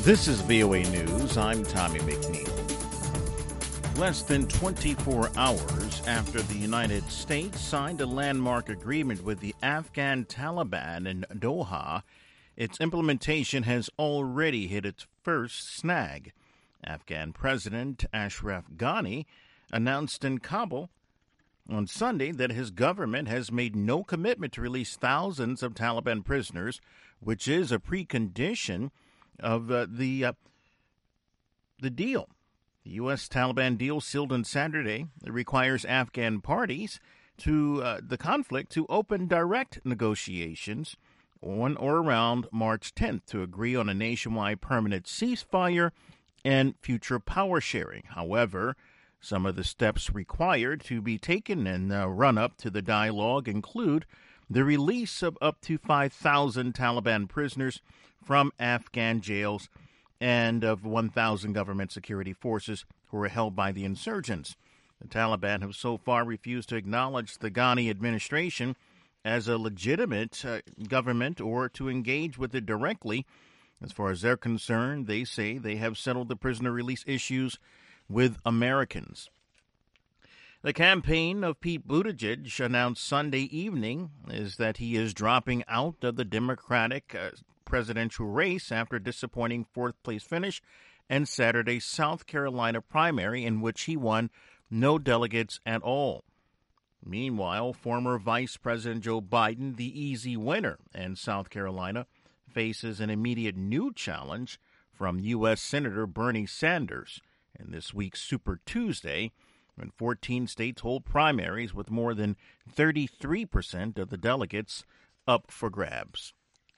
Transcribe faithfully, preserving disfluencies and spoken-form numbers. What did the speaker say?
This is V O A News. I'm Tommy McNeil. Less than twenty-four hours after the United States signed a landmark agreement with the Afghan Taliban in Doha, its implementation has already hit its first snag. Afghan President Ashraf Ghani announced in Kabul on Sunday that his government has made no commitment to release thousands of Taliban prisoners, which is a precondition of uh, the uh, the deal. The U S Taliban deal sealed on Saturday requires Afghan parties to uh, the conflict to open direct negotiations on or around March tenth to agree on a nationwide permanent ceasefire and future power sharing. However, some of the steps required to be taken in the run-up to the dialogue include the release of up to five thousand Taliban prisoners from Afghan jails and of one thousand government security forces who are held by the insurgents. The Taliban have so far refused to acknowledge the Ghani administration as a legitimate uh, government or to engage with it directly. As far as they're concerned, they say they have settled the prisoner release issues with Americans. The campaign of Pete Buttigieg announced Sunday evening is that he is dropping out of the Democratic uh, presidential race after a disappointing fourth-place finish in Saturday's South Carolina primary, in which he won no delegates at all. Meanwhile, former Vice President Joe Biden, the easy winner in South Carolina, faces an immediate new challenge from U S. Senator Bernie Sanders in this week's Super Tuesday, when fourteen states hold primaries with more than thirty-three percent of the delegates up for grabs.